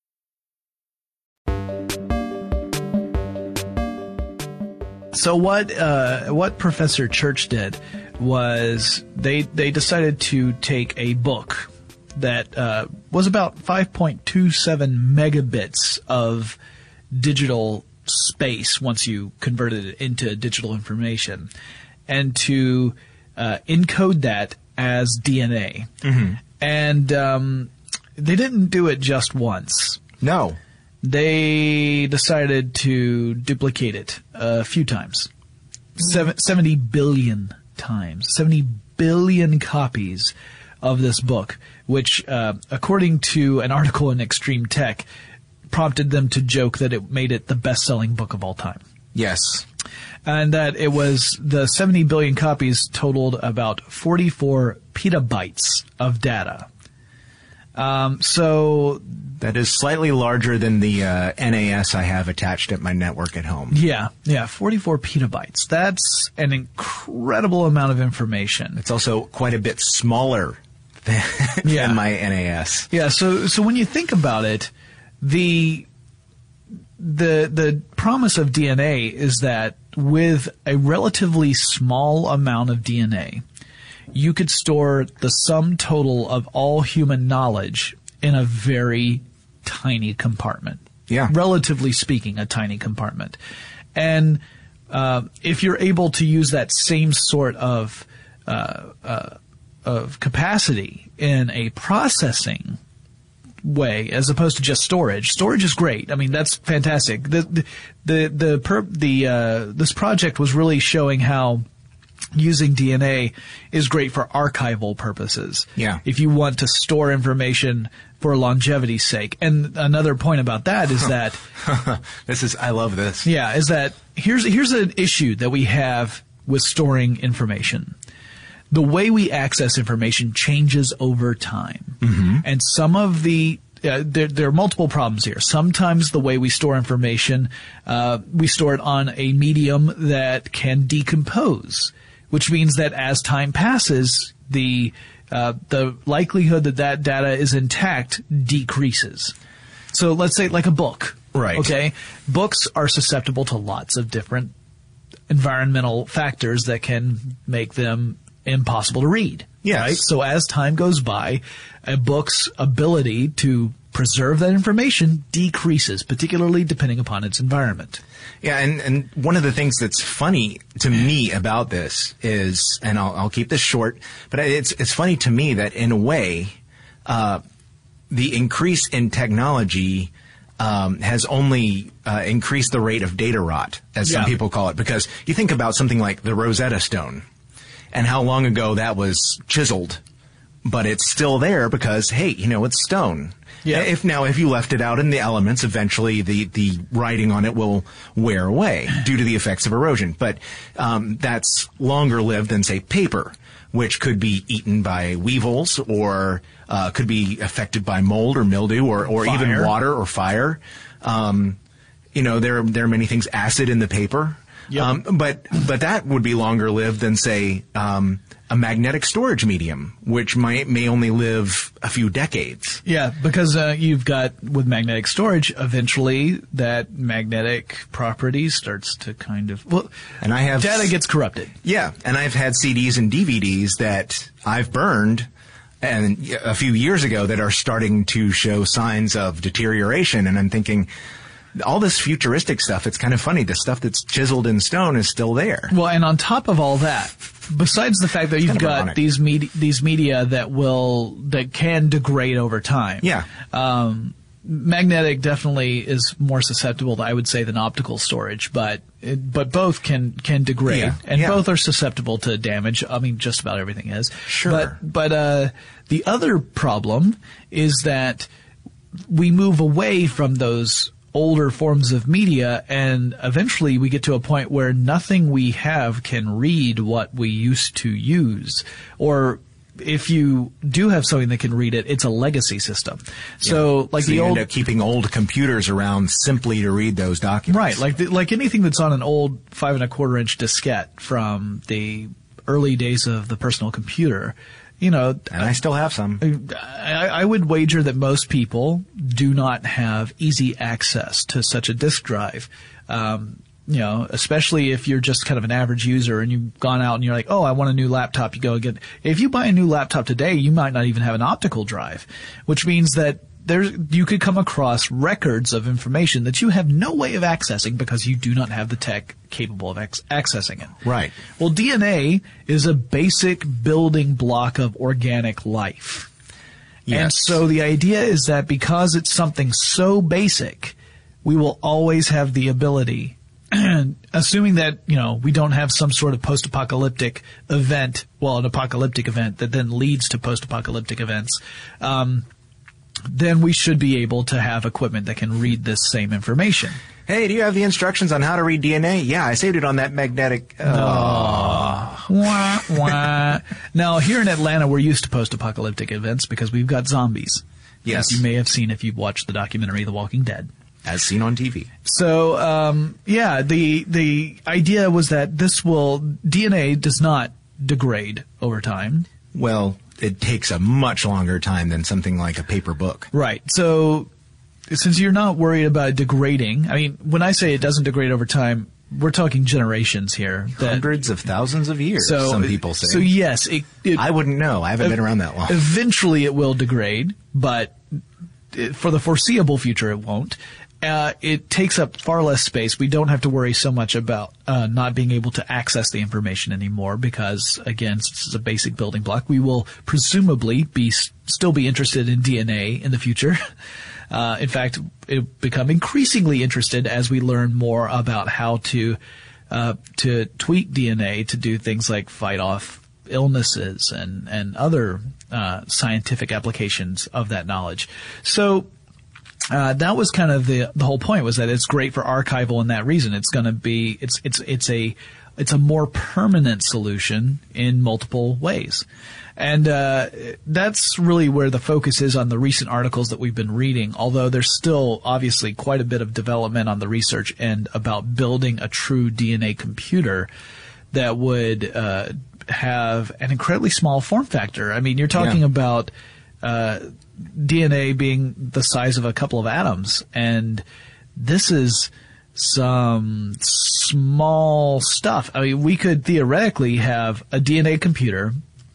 So what uh, what Professor Church did was they they decided to take a book that uh, was about five point two seven megabits of digital space once you converted it into digital information, and to uh, encode that as D N A. Mm-hmm. And um, they didn't do it just once. No. They decided to duplicate it a few times. Seven, seventy billion times. seventy billion copies of this book, which, uh, according to an article in Extreme Tech, prompted them to joke that it made it the best-selling book of all time. Yes. And that it was the seventy billion copies totaled about forty-four petabytes of data. Um, so That is slightly larger than the uh, N A S I have attached at my network at home. Yeah, yeah, forty-four petabytes. That's an incredible amount of information. It's also quite a bit smaller than, yeah. than my N A S. Yeah, so so when you think about it, the the the promise of D N A is that with a relatively small amount of D N A, you could store the sum total of all human knowledge in a very tiny compartment. Yeah. Relatively speaking, a tiny compartment. And uh, if you're able to use that same sort of uh, uh, of capacity in a processing way as opposed to just storage, storage is great. I mean, that's fantastic. The the the the, per, the uh, this project was really showing how using D N A is great for archival purposes. Yeah. If you want to store information for longevity's sake. And another point about that is that this is I love this. Yeah, is that here's here's an issue that we have with storing information. The way we access information changes over time. Mm-hmm. And some of the Uh, there, there are multiple problems here. Sometimes the way we store information, uh, we store it on a medium that can decompose, which means that as time passes, the uh, the likelihood that that data is intact decreases. So let's say like a book. Right. Okay. Books are susceptible to lots of different environmental factors that can make them impossible to read. Yes. Right? So as time goes by, a book's ability to preserve that information decreases, particularly depending upon its environment. Yeah, and, and one of the things that's funny to me about this is, and I'll, I'll keep this short, but it's it's funny to me that in a way, uh, the increase in technology um, has only uh, increased the rate of data rot, as some Yeah. people call it, because you think about something like the Rosetta Stone and how long ago that was chiseled, but it's still there because, hey, you know, it's stone. Yeah. If now, if you left it out in the elements, eventually the, the writing on it will wear away due to the effects of erosion. But um, that's longer lived than, say, paper, which could be eaten by weevils or uh, could be affected by mold or mildew or, or even Fire. water or fire. Um, you know, there there are many things. Acid in the paper. Yep. Um, but but that would be longer lived than, say, um, a magnetic storage medium, which might may only live a few decades. Yeah, because uh, you've got, with magnetic storage, eventually that magnetic property starts to kind of, well, And I have data gets corrupted. Yeah, and I've had C Ds and D V Ds that I've burned and a few years ago that are starting to show signs of deterioration, and I'm thinking, all this futuristic stuff, it's kind of funny. The stuff that's chiseled in stone is still there. Well, and on top of all that, besides the fact that you've kind of got ironic. these media, these media that will, that can degrade over time. Yeah. Um, magnetic definitely is more susceptible, I would say, than optical storage, but it, but both can can degrade, Yeah, and yeah. both are susceptible to damage. I mean, just about everything is. Sure. But but uh, the other problem is that we move away from those older forms of media, and eventually we get to a point where nothing we have can read what we used to use. Or if you do have something that can read it, it's a legacy system. So Yeah. like so the you old end up keeping old computers around simply to read those documents. Right, like the, like anything that's on an old five and a quarter inch diskette from the early days of the personal computer, you know. And I still have some. I, I would wager that most people do not have easy access to such a disk drive. Um, you know, especially if you're just kind of an average user and you've gone out and you're like, oh, I want a new laptop. You go and get, if you buy a new laptop today, you might not even have an optical drive, which means that there's, you could come across records of information that you have no way of accessing because you do not have the tech capable of ex- accessing it. Right. Well, D N A is a basic building block of organic life. Yes. And so the idea is that because it's something so basic, we will always have the ability, assuming that, you know, we don't have some sort of post-apocalyptic event, well, an apocalyptic event that then leads to post-apocalyptic events, um, then we should be able to have equipment that can read this same information. Hey, do you have the instructions on how to read D N A? Yeah, I saved it on that magnetic. Uh, Wah, wah. Now, here in Atlanta, we're used to post-apocalyptic events because we've got zombies. Yes. As you may have seen if you've watched the documentary The Walking Dead. As seen on T V. So, um, yeah, the the idea was that this will D N A does not degrade over time. Well, it takes a much longer time than something like a paper book. Right. So, since you're not worried about degrading, I mean, when I say it doesn't degrade over time, we're talking generations here. That, Hundreds of thousands of years, so, some people say. So, yes. It, it, I wouldn't know. I haven't been around that long. Eventually it will degrade, but for the foreseeable future it won't. Uh, it takes up far less space. We don't have to worry so much about uh, not being able to access the information anymore because, again, this is a basic building block. We will presumably be still be interested in D N A in the future. Uh, in fact, it become increasingly interested as we learn more about how to uh, to tweak D N A to do things like fight off illnesses and and other uh, scientific applications of that knowledge. So. Uh, that was kind of the the whole point, was that it's great for archival in that reason. It's going to be it's it's it's a it's a more permanent solution in multiple ways, and uh, that's really where the focus is on the recent articles that we've been reading. Although there's still obviously quite a bit of development on the research end about building a true D N A computer that would uh, have an incredibly small form factor. I mean, you're talking yeah. about. Uh, D N A being the size of a couple of atoms, and this is some small stuff. I mean, we could theoretically have a D N A computer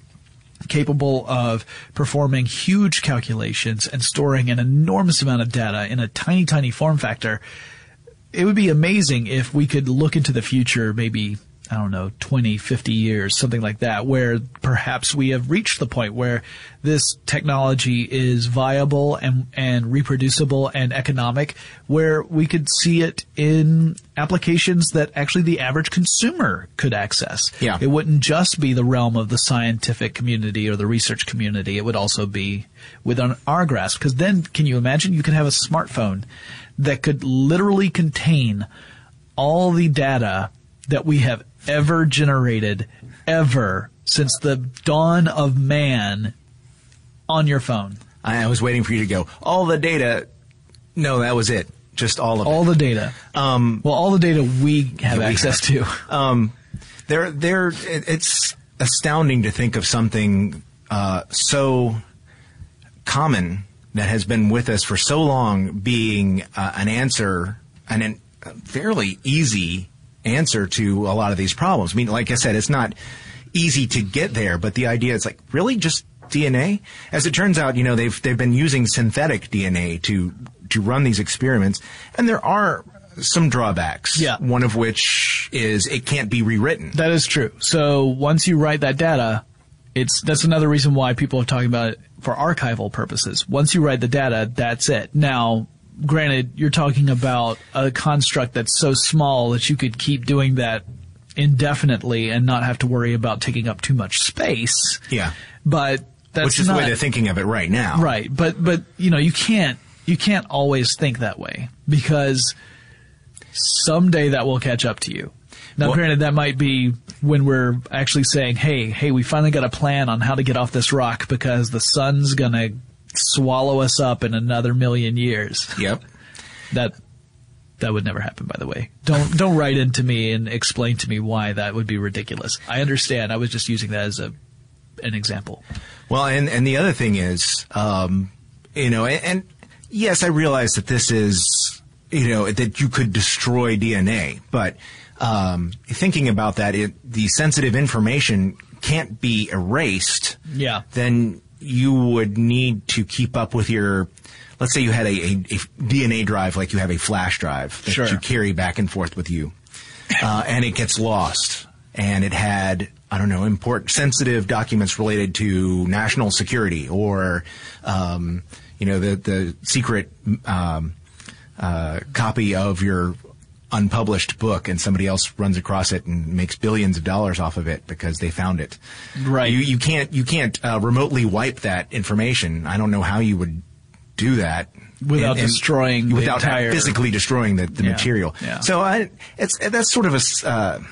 capable of performing huge calculations and storing an enormous amount of data in a tiny, tiny form factor. It would be amazing if we could look into the future, maybe, I don't know, twenty, fifty years, something like that, where perhaps we have reached the point where this technology is viable and, and reproducible and economic, where we could see it in applications that actually the average consumer could access. Yeah. It wouldn't just be the realm of the scientific community or the research community. It would also be within our grasp. Because then, can you imagine, you could have a smartphone that could literally contain all the data that we have ever generated, ever, since the dawn of man on your phone. I was waiting for you to go, all the data. No, that was it. Just all of all it. All the data. Um, well, all the data we have we access have. to. Um, they're, they're, it's astounding to think of something uh, so common that has been with us for so long being uh, an answer, and an, a fairly easy answer to a lot of these problems. I mean, like I said, it's not easy to get there, but the idea is like, really, just D N A? As it turns out, you know, they've they've been using synthetic D N A to to run these experiments, and there are some drawbacks. Yeah. One of which is it can't be rewritten. That is true. So once you write that data, it's that's another reason why people are talking about it for archival purposes. Once you write the data, that's it. Now, granted, you're talking about a construct that's so small that you could keep doing that indefinitely and not have to worry about taking up too much space. Yeah. But that's Which is not, the way they're thinking of it right now. Right. But, but, you know, you can't, you can't always think that way, because someday that will catch up to you. Now, well, granted, that might be when we're actually saying, hey, hey, we finally got a plan on how to get off this rock because the sun's going to swallow us up in another million years. Yep. That that would never happen, by the way. Don't don't write into me and explain to me why that would be ridiculous. I understand. I was just using that as a an example. Well, and and the other thing is, um, you know, and, and yes, I realize that this is, you know, that you could destroy D N A, but um, thinking about that, it, the sensitive information can't be erased. Yeah. Then you would need to keep up with your, let's say you had a, a, a D N A drive like you have a flash drive that sure. you carry back and forth with you, uh, and it gets lost, and it had, I don't know, important, sensitive documents related to national security or, um, you know, the, the secret um, uh, copy of your unpublished book, and somebody else runs across it and makes billions of dollars off of it because they found it. Right. You, you can't you can't uh, remotely wipe that information. I don't know how you would do that without and, and destroying without the entire physically destroying the, the yeah. material. Yeah. So I, it's that's sort of a uh,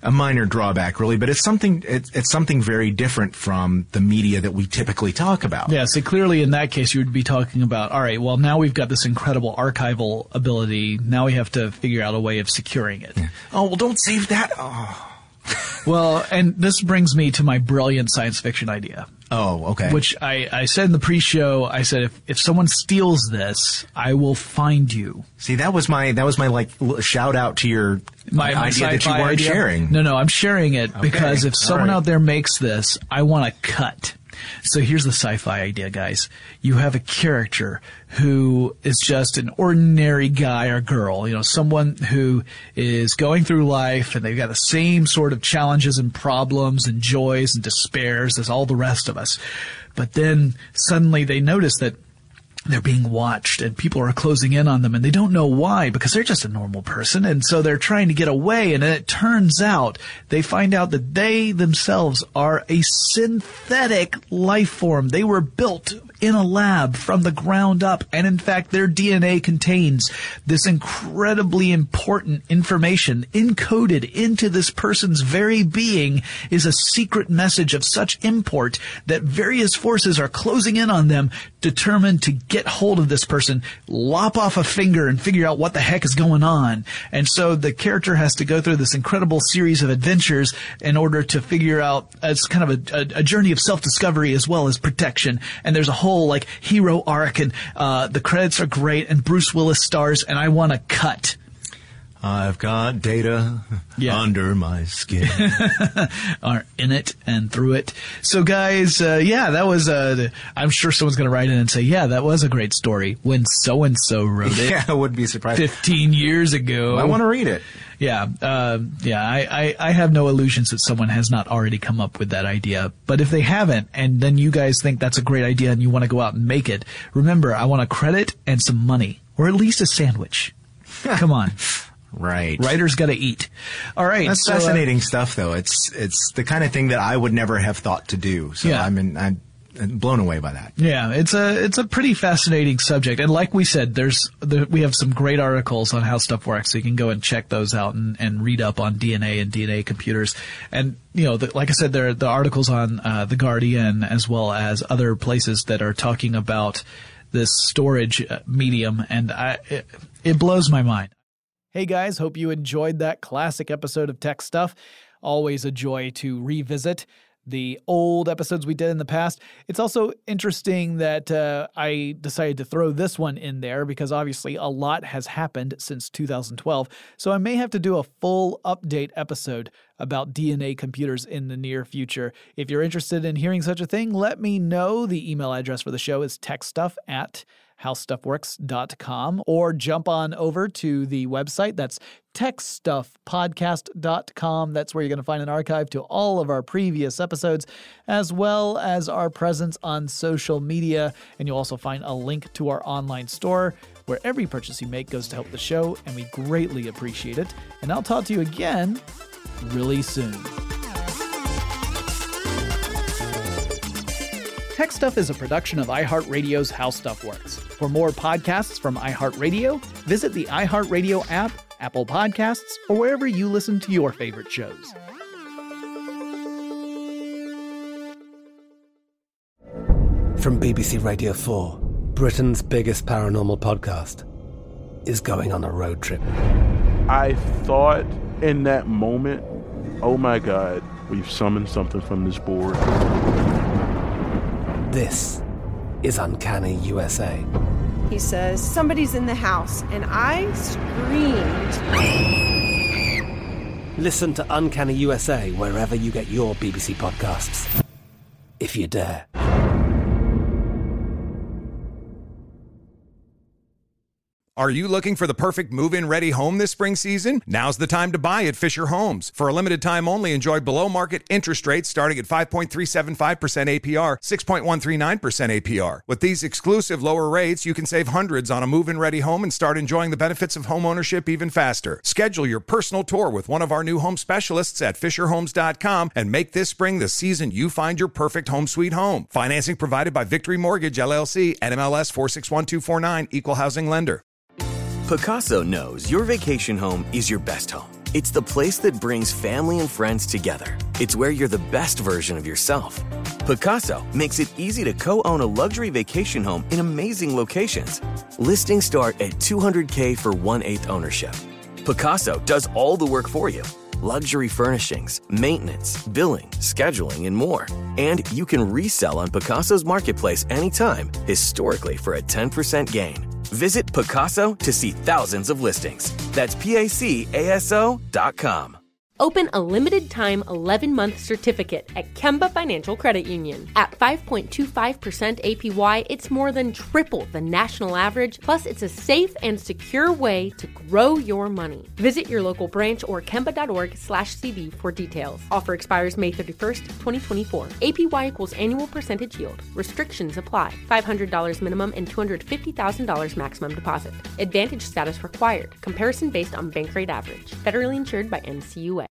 a minor drawback, really, but it's something it's, it's something very different from the media that we typically talk about. Yeah, so clearly in that case you would be talking about, all right, well, now we've got this incredible archival ability. Now we have to figure out a way of securing it. Yeah. Oh, well, don't save that. Oh. Well, and this brings me to my brilliant science fiction idea. Oh, okay. Which I, I said in the pre-show, I said, if, if someone steals this, I will find you. See, that was my, that was my, like, shout out to your my, my idea that you weren't idea. sharing. No, no, I'm sharing it okay. because if someone right. out there makes this, I want to cut. So here's the sci-fi idea, guys. You have a character who is just an ordinary guy or girl, you know, someone who is going through life and they've got the same sort of challenges and problems and joys and despairs as all the rest of us. But then suddenly they notice that they're being watched and people are closing in on them and they don't know why because they're just a normal person. And so they're trying to get away. And it turns out they find out that they themselves are a synthetic life form. They were built in a lab from the ground up. And in fact, their D N A contains this incredibly important information encoded into this person's very being is a secret message of such import that various forces are closing in on them, determined to get hold of this person, lop off a finger and figure out what the heck is going on. And so the character has to go through this incredible series of adventures in order to figure out, it's kind of a, a, a journey of self-discovery as well as protection. And there's a whole like hero arc and uh the credits are great and Bruce Willis stars and I want to cut. I've got data yeah. under my skin. Are in it and through it. So guys, uh, yeah, that was, uh, I'm sure someone's going to write in and say, yeah, that was a great story when so-and-so wrote it. Yeah, I wouldn't be surprised. fifteen years ago. I want to read it. Yeah, uh, yeah, I, I, I have no illusions that someone has not already come up with that idea. But if they haven't, and then you guys think that's a great idea and you want to go out and make it, remember, I want a credit and some money. Or at least a sandwich. Come on. Right. Writers got to eat. All right. That's so, fascinating uh, stuff, though. It's it's the kind of thing that I would never have thought to do. So yeah. I'm in, I'm blown away by that. Yeah, it's a it's a pretty fascinating subject, and like we said, there's there, we have some great articles on how stuff works, so you can go and check those out and, and read up on D N A and D N A computers. And you know, the, like I said, there are the articles on uh, The Guardian as well as other places that are talking about this storage medium, and I it, it blows my mind. Hey guys, hope you enjoyed that classic episode of Tech Stuff. Always a joy to revisit the old episodes we did in the past. It's also interesting that uh, I decided to throw this one in there because obviously a lot has happened since two thousand twelve. So I may have to do a full update episode about D N A computers in the near future. If you're interested in hearing such a thing, let me know. The email address for the show is techstuff at how stuff works dot com, or jump on over to the website. That's tech stuff podcast dot com. That's where you're going to find an archive to all of our previous episodes, as well as our presence on social media. And you'll also find a link to our online store where every purchase you make goes to help the show, and we greatly appreciate it. And I'll talk to you again really soon. Tech Stuff is a production of iHeartRadio's How Stuff Works. For more podcasts from iHeartRadio, visit the iHeartRadio app, Apple Podcasts, or wherever you listen to your favorite shows. From B B C Radio four, Britain's biggest paranormal podcast is going on a road trip. I thought in that moment, oh my God, we've summoned something from this board. This is Uncanny U S A. He says, somebody's in the house, and I screamed. Listen to Uncanny U S A wherever you get your B B C podcasts, if you dare. Are you looking for the perfect move-in ready home this spring season? Now's the time to buy at Fisher Homes. For a limited time only, enjoy below-market interest rates starting at five point three seven five percent A P R, six point one three nine percent A P R. With these exclusive lower rates, you can save hundreds on a move-in ready home and start enjoying the benefits of home ownership even faster. Schedule your personal tour with one of our new home specialists at fisher homes dot com and make this spring the season you find your perfect home sweet home. Financing provided by Victory Mortgage, L L C, N M L S four six one two four nine, Equal Housing Lender. Pacaso knows your vacation home is your best home. It's the place that brings family and friends together. It's where you're the best version of yourself. Pacaso makes it easy to co-own a luxury vacation home in amazing locations. Listings start at two hundred thousand dollars for one-eighth ownership. Pacaso does all the work for you. Luxury furnishings, maintenance, billing, scheduling, and more. And you can resell on Pacaso's marketplace anytime, historically for a ten percent gain. Visit Pacaso to see thousands of listings. That's P A C A S O dot com. Open a limited-time eleven-month certificate at Kemba Financial Credit Union. At five point two five percent A P Y, it's more than triple the national average, plus it's a safe and secure way to grow your money. Visit your local branch or kemba.org slash CD for details. Offer expires May thirty-first, twenty twenty-four. A P Y equals annual percentage yield. Restrictions apply. five hundred dollars minimum and two hundred fifty thousand dollars maximum deposit. Advantage status required. Comparison based on bank rate average. Federally insured by N C U A.